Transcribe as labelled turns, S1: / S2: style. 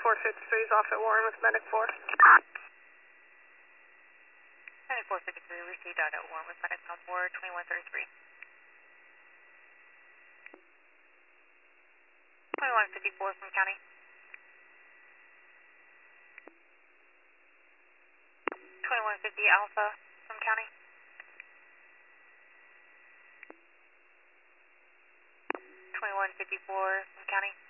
S1: 9453 is off at Warren with Medic 4.
S2: 9453 received out at Warren with Medic on board 2133. 2154 from county. 2150 Alpha from county. 2154 from county.